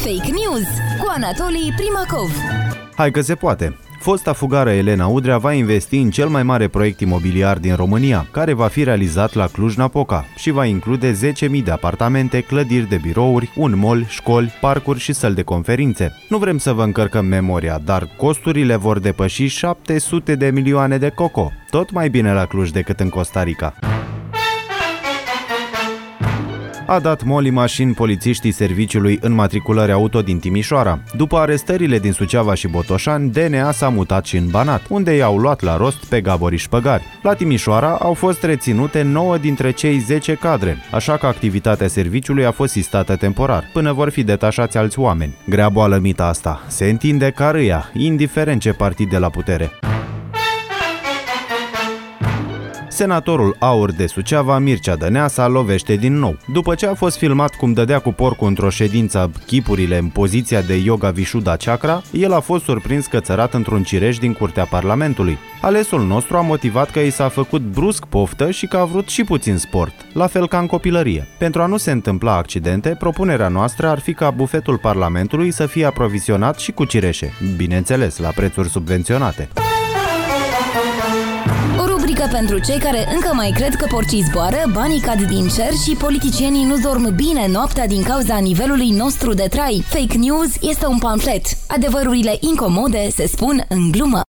Fake News cu Anatolii Primacov. Hai că se poate! Fosta fugară Elena Udrea va investi în cel mai mare proiect imobiliar din România, care va fi realizat la Cluj-Napoca și va include 10.000 de apartamente, clădiri de birouri, un mall, școli, parcuri și săli de conferințe. Nu vrem să vă încărcăm memoria, dar costurile vor depăși 700 de milioane de coco. Tot mai bine la Cluj decât în Costa Rica. A dat moli mașini polițiștii serviciului înmatriculări auto din Timișoara. După arestările din Suceava și Botoșani, DNA s-a mutat și în Banat, unde i-au luat la rost pe Gabori Șpăgari. La Timișoara au fost reținute 9 dintre cei 10 cadre, așa că activitatea serviciului a fost sistată temporar, până vor fi detașați alți oameni. Grea boală mita asta. Se întinde ca râia, indiferent ce partid de la putere. Senatorul Aur de Suceava, Mircea Dăneasa, lovește din nou. După ce a fost filmat cum dădea cu porcul într-o ședință chipurile în poziția de yoga Vishuddha Chakra, el a fost surprins cățărat într-un cireș din curtea Parlamentului. Alesul nostru a motivat că i s-a făcut brusc poftă și că a vrut și puțin sport, la fel ca în copilărie. Pentru a nu se întâmpla accidente, propunerea noastră ar fi ca bufetul Parlamentului să fie aprovizionat și cu cireșe, bineînțeles, la prețuri subvenționate. Rubrică pentru cei care încă mai cred că porcii zboară, banii cad din cer și politicienii nu dorm bine noaptea din cauza nivelului nostru de trai. Fake News este un pamflet. Adevărurile incomode se spun în glumă.